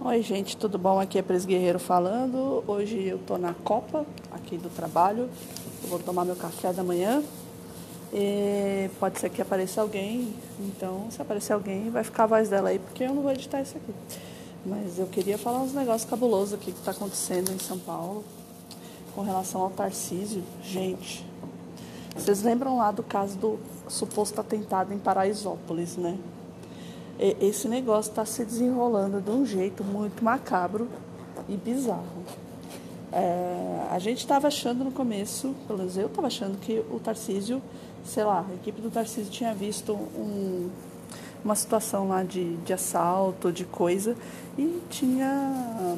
Oi, gente, tudo bom? Aqui é Pres Guerreiro falando. Hoje eu tô na Copa, aqui do trabalho. Eu vou tomar meu café da manhã. E pode ser que apareça alguém, então se aparecer alguém, vai ficar a voz dela aí, porque eu não vou editar isso aqui. Mas eu queria falar uns negócios cabulosos aqui que tá acontecendo em São Paulo com relação ao Tarcísio. Gente, vocês lembram lá do caso do suposto atentado em Paraisópolis, né? Esse negócio está se desenrolando de um jeito muito macabro e bizarro. A gente estava achando no começo, pelo menos eu estava achando que o Tarcísio, sei lá, a equipe do Tarcísio tinha visto uma situação lá de assalto, de coisa, e tinha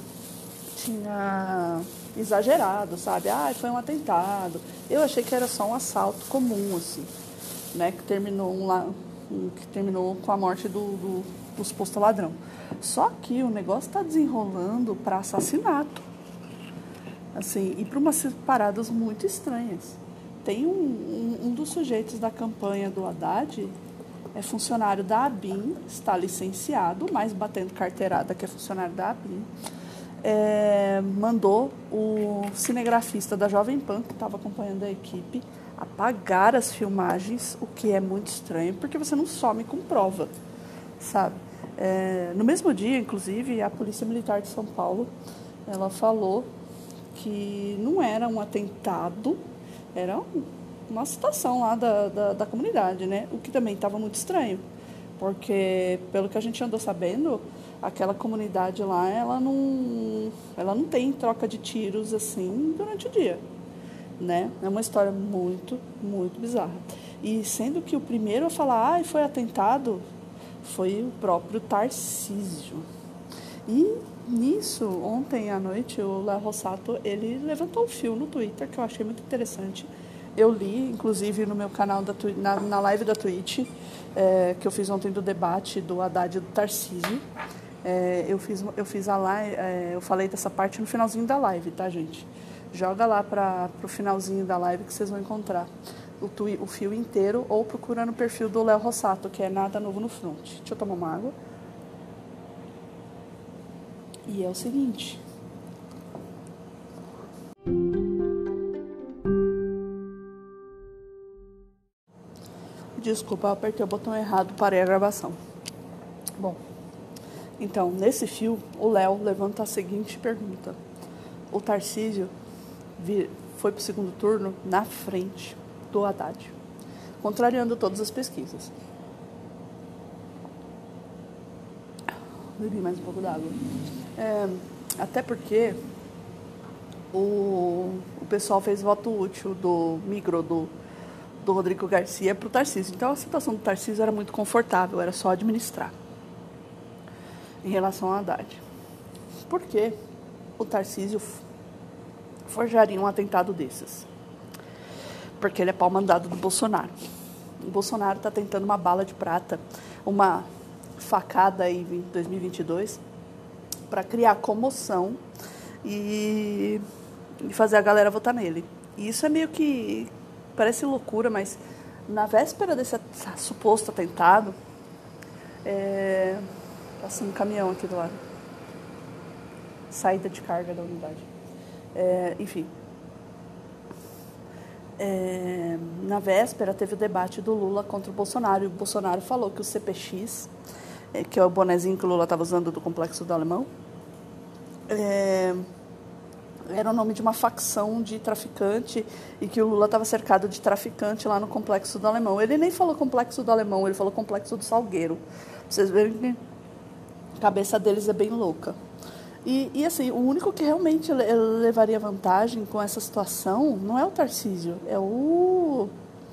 exagerado, sabe? Ah, foi um atentado. Eu achei que era só um assalto comum, assim, né? Que terminou com a morte do suposto ladrão. Só que o negócio está desenrolando para assassinato, assim, e para umas paradas muito estranhas. Tem um dos sujeitos da campanha do Haddad, é funcionário da ABIN, está licenciado, mas batendo carteirada que é funcionário da ABIN, mandou o cinegrafista da Jovem Pan, que estava acompanhando a equipe, apagar as filmagens, o que é muito estranho, porque você não some com prova, sabe? No mesmo dia, inclusive, a Polícia Militar de São Paulo, ela falou que não era um atentado, era uma situação lá da comunidade, né? O que também estava muito estranho, porque, pelo que a gente andou sabendo, aquela comunidade lá, ela não tem troca de tiros assim durante o dia, né? É uma história muito, muito bizarra. E sendo que o primeiro a falar, foi atentado, foi o próprio Tarcísio. E nisso, ontem à noite, o Léo Rossato, ele levantou um fio no Twitter, que eu achei muito interessante. Eu li, inclusive, no meu canal, na live da Twitch, que eu fiz ontem do debate do Haddad e do Tarcísio. Eu fiz a live, eu falei dessa parte no finalzinho da live, tá, gente? Joga lá pro finalzinho da live que vocês vão encontrar o fio inteiro, ou procura no perfil do Léo Rossato, que é Nada Novo no Front. Deixa eu tomar uma água. E é o seguinte. Desculpa, eu apertei o botão errado, parei a gravação. Bom, então, nesse fio, o Léo levanta a seguinte pergunta. O Tarcísio foi para o segundo turno na frente do Haddad, contrariando todas as pesquisas. Bebi mais um pouco d'água. Até porque o pessoal fez voto útil migrou do Rodrigo Garcia para o Tarcísio. Então a situação do Tarcísio era muito confortável, era só administrar em relação ao Haddad. Por que o Tarcísio forjaria um atentado desses? Porque ele é pau mandado do Bolsonaro. O Bolsonaro está tentando uma bala de prata, uma facada aí em 2022, para criar comoção e fazer a galera votar nele. E isso é meio que, parece loucura, mas na véspera desse suposto atentado, passa um caminhão aqui do lado, saída de carga da unidade. Enfim, na véspera teve o debate do Lula contra o Bolsonaro, e o Bolsonaro falou que o CPX, que é o bonezinho que o Lula estava usando do Complexo do Alemão, era o nome de uma facção de traficante, e que o Lula estava cercado de traficante lá no Complexo do Alemão. Ele nem falou Complexo do Alemão, ele falou Complexo do Salgueiro. Vocês verem que a cabeça deles é bem louca. E assim, o único que realmente levaria vantagem com essa situação não é o Tarcísio, é o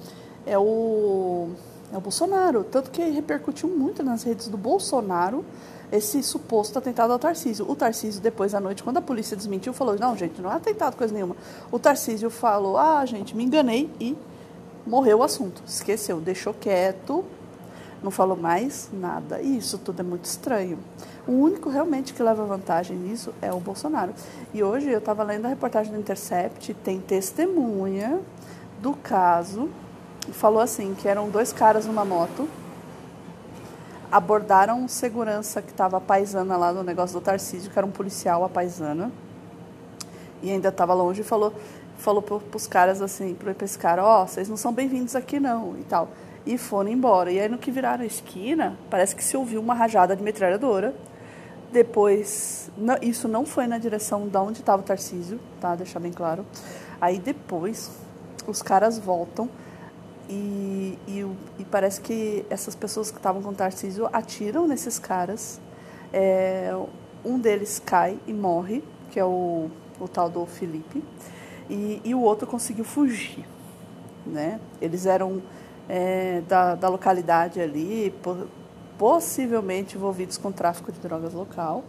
Bolsonaro. Tanto que repercutiu muito nas redes do Bolsonaro esse suposto atentado ao Tarcísio. O Tarcísio, depois à noite, quando a polícia desmentiu, falou, não, gente, não é atentado, coisa nenhuma. O Tarcísio falou, gente, me enganei, e morreu o assunto. Esqueceu, deixou quieto, não falou mais nada. E isso tudo é muito estranho. O único realmente que leva vantagem nisso é o Bolsonaro. E hoje eu estava lendo a reportagem do Intercept, tem testemunha do caso, falou assim, que eram 2 caras numa moto, abordaram um segurança que estava paisana lá no negócio do Tarcísio, que era um policial a paisana, e ainda estava longe, e falou para os caras assim, para esse cara, vocês não são bem-vindos aqui não, e tal. E foram embora. E aí no que viraram a esquina, parece que se ouviu uma rajada de metralhadora. Depois, isso não foi na direção de onde estava o Tarcísio, tá? Deixar bem claro. Aí depois, os caras voltam e parece que essas pessoas que estavam com o Tarcísio atiram nesses caras. Um deles cai e morre, que é o tal do Felipe, e o outro conseguiu fugir, né? Eles eram da localidade ali, possivelmente envolvidos com tráfico de drogas local,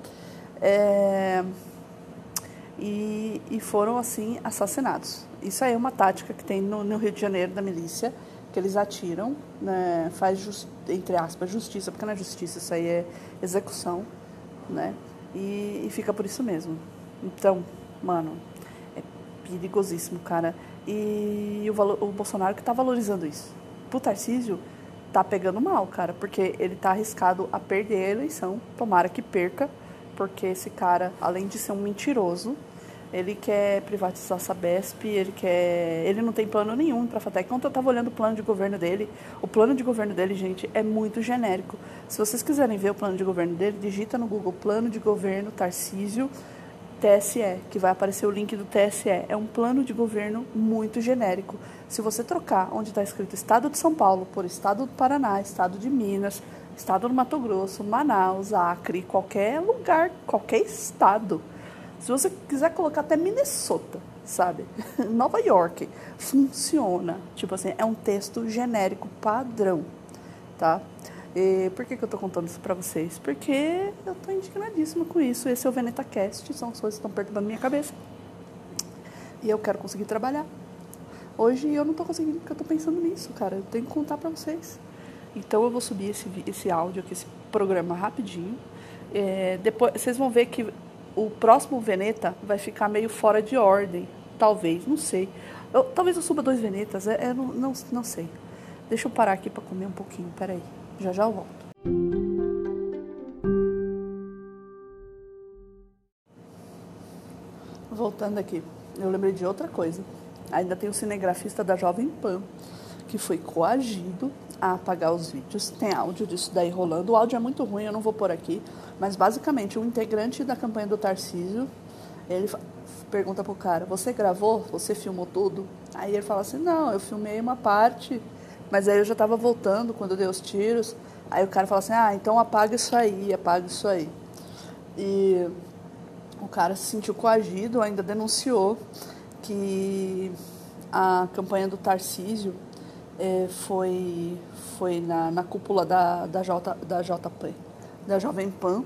e foram, assim, assassinados. Isso aí é uma tática que tem no Rio de Janeiro, da milícia, que eles atiram, né, faz, entre aspas, justiça, porque não é justiça, isso aí é execução, né, e fica por isso mesmo. Então, mano, é perigosíssimo, cara. E o Bolsonaro que tá valorizando isso. Pro Tarcísio, tá pegando mal, cara, porque ele tá arriscado a perder a eleição, tomara que perca, porque esse cara, além de ser um mentiroso, ele quer privatizar a Sabesp, ele não tem plano nenhum para fazer. Enquanto eu tava olhando o plano de governo dele, gente, é muito genérico. Se vocês quiserem ver o plano de governo dele, digita no Google Plano de Governo Tarcísio TSE, que vai aparecer o link do TSE. É um plano de governo muito genérico. Se você trocar onde está escrito Estado de São Paulo por Estado do Paraná, Estado de Minas, Estado do Mato Grosso, Manaus, Acre, qualquer lugar, qualquer estado. Se você quiser colocar até Minnesota, sabe? Nova York, funciona. Tipo assim, é um texto genérico padrão, tá? E por que eu tô contando isso pra vocês? Porque eu tô indignadíssima com isso. Esse é o VenetaCast, são as coisas que estão perturbando minha cabeça. E eu quero conseguir trabalhar. Hoje eu não tô conseguindo, porque eu tô pensando nisso, cara. Eu tenho que contar pra vocês. Então eu vou subir esse áudio aqui, esse programa rapidinho. Depois vocês vão ver que o próximo Veneta vai ficar meio fora de ordem. Talvez, não sei. Talvez eu suba 2 Venetas, não sei. Deixa eu parar aqui pra comer um pouquinho, peraí. Já eu volto. Voltando aqui, eu lembrei de outra coisa. Ainda tem o cinegrafista da Jovem Pan, que foi coagido a apagar os vídeos. Tem áudio disso daí rolando. O áudio é muito ruim, eu não vou pôr aqui. Mas, basicamente, um integrante da campanha do Tarcísio, ele pergunta pro cara, você gravou? Você filmou tudo? Aí ele fala assim, não, eu filmei uma parte, mas aí eu já estava voltando quando dei os tiros. Aí o cara fala assim, então apaga isso aí. E o cara se sentiu coagido, ainda denunciou que a campanha do Tarcísio foi na cúpula da JP, da Jovem Pan,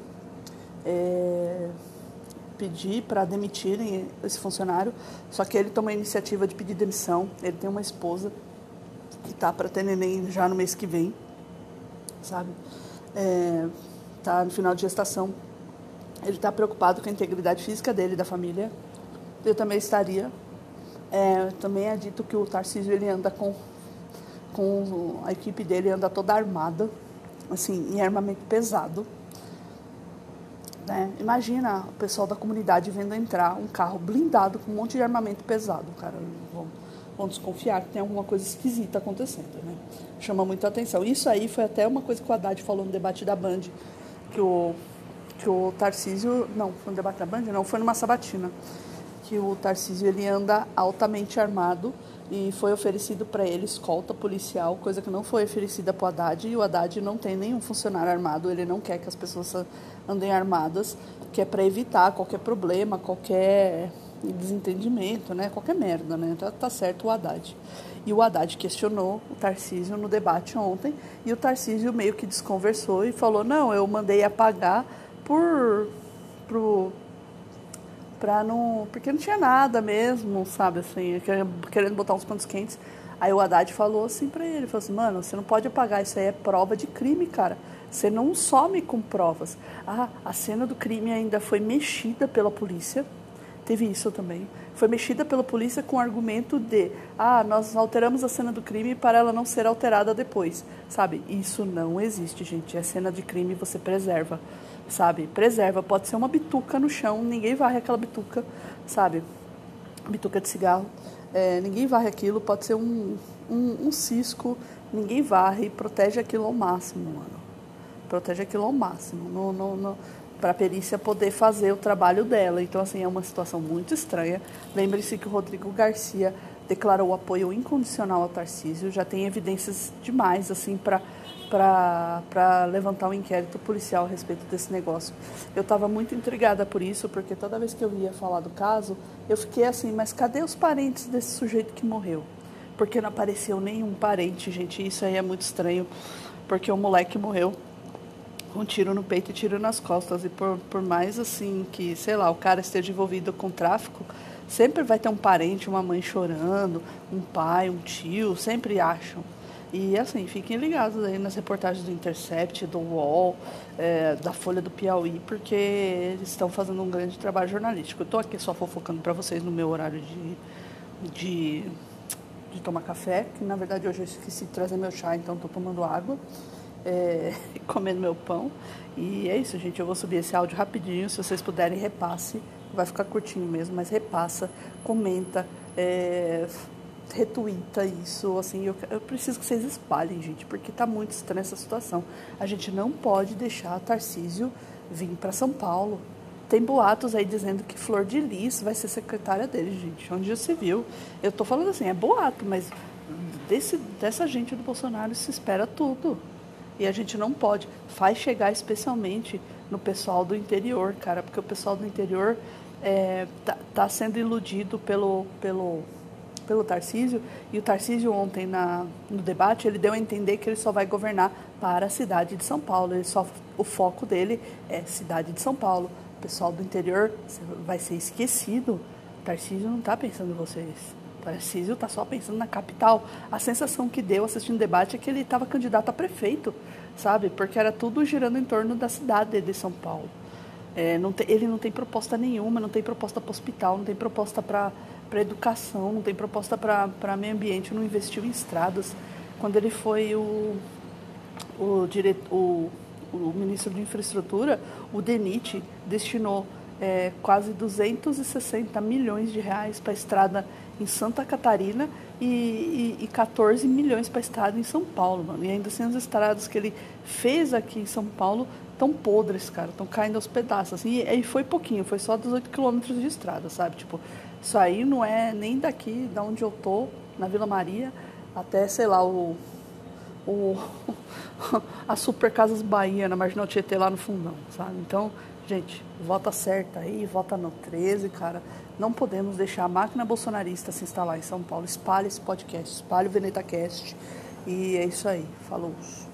pedir para demitirem esse funcionário, só que ele tomou a iniciativa de pedir demissão. Ele tem uma esposa que tá para ter neném já no mês que vem, sabe? Tá no final de gestação. Ele está preocupado com a integridade física dele e da família. Eu também estaria. Também é dito que o Tarcísio ele anda com a equipe dele anda toda armada, assim, em armamento pesado. Né? Imagina o pessoal da comunidade vendo entrar um carro blindado com um monte de armamento pesado, cara. Vão desconfiar que tem alguma coisa esquisita acontecendo, né? Chama muita atenção. Isso aí foi até uma coisa que o Haddad falou no debate da Band, que o Tarcísio... Não, foi no debate da Band? Não, foi numa sabatina. Que o Tarcísio ele anda altamente armado e foi oferecido para ele escolta policial, coisa que não foi oferecida para o Haddad, e o Haddad não tem nenhum funcionário armado, ele não quer que as pessoas andem armadas, que é para evitar qualquer problema, qualquer desentendimento, né? Qualquer merda, né? Tá certo o Haddad. E o Haddad questionou o Tarcísio no debate ontem, e o Tarcísio meio que desconversou e falou, não, eu mandei apagar porque não tinha nada mesmo, sabe, assim, querendo botar uns panos quentes. Aí o Haddad falou assim pra ele, falou assim, mano, você não pode apagar, isso aí é prova de crime, cara. Você não some com provas. A cena do crime ainda foi mexida pela polícia, Teve isso também. Foi mexida pela polícia com o argumento de nós alteramos a cena do crime para ela não ser alterada depois, sabe? Isso não existe, gente. A cena de crime você preserva, sabe? Preserva. Pode ser uma bituca no chão, ninguém varre aquela bituca, sabe? Bituca de cigarro. Ninguém varre aquilo. Pode ser um cisco, ninguém varre. Protege aquilo ao máximo, mano. Protege aquilo ao máximo. Para a perícia poder fazer o trabalho dela. Então, assim, é uma situação muito estranha. Lembre-se que o Rodrigo Garcia declarou apoio incondicional ao Tarcísio. Já tem evidências demais, assim, para levantar um inquérito policial a respeito desse negócio. Eu estava muito intrigada por isso, porque toda vez que eu ia falar do caso, eu fiquei assim, mas cadê os parentes desse sujeito que morreu? Porque não apareceu nenhum parente, gente. Isso aí é muito estranho, porque o moleque morreu com um tiro no peito e tiro nas costas. E por mais assim que, sei lá, o cara esteja envolvido com tráfico, sempre vai ter um parente, uma mãe chorando, um pai, um tio, sempre acham. E assim, fiquem ligados aí nas reportagens do Intercept, do UOL, da Folha do Piauí, porque eles estão fazendo um grande trabalho jornalístico. Eu estou aqui só fofocando para vocês no meu horário de tomar café, que na verdade hoje eu esqueci de trazer meu chá, então estou tomando água. Comendo meu pão. E é isso, gente. Eu vou subir esse áudio rapidinho. Se vocês puderem, repasse. Vai ficar curtinho mesmo, mas repassa, comenta, retuita isso. Assim, eu preciso que vocês espalhem, gente, porque tá muito estranha essa situação. A gente não pode deixar Tarcísio vir para São Paulo. Tem boatos aí dizendo que Flor de Lis vai ser secretária dele, gente. Onde já se viu? Eu tô falando assim, é boato, mas dessa gente do Bolsonaro se espera tudo. E a gente não pode. Faz chegar especialmente no pessoal do interior, cara, porque o pessoal do interior tá sendo iludido pelo Tarcísio, e o Tarcísio ontem no debate, ele deu a entender que ele só vai governar para a cidade de São Paulo. O foco dele é cidade de São Paulo. O pessoal do interior vai ser esquecido. O Tarcísio não está pensando em vocês. O Tarcísio está só pensando na capital. A sensação que deu assistindo o debate é que ele estava candidato a prefeito, sabe? Porque era tudo girando em torno da cidade de São Paulo. Ele não tem proposta nenhuma, não tem proposta para hospital, não tem proposta para educação, não tem proposta para meio ambiente, não investiu em estradas. Quando ele foi o ministro de Infraestrutura, o DENIT destinou quase 260 milhões de reais para a estrada em Santa Catarina e 14 milhões para a estrada em São Paulo, mano. E ainda assim as estradas que ele fez aqui em São Paulo estão podres, cara, estão caindo aos pedaços. Assim, e foi pouquinho, foi só 18 quilômetros de estrada, sabe? Tipo, isso aí não é nem daqui, da onde eu tô, na Vila Maria, até, sei lá, a Super Casas Bahia, na Marginal Tietê, lá no fundão, sabe? Então, gente, vota certa aí, vota no 13, cara. Não podemos deixar a máquina bolsonarista se instalar em São Paulo. Espalhe esse podcast, espalhe o VenetaCast. E é isso aí. Falou.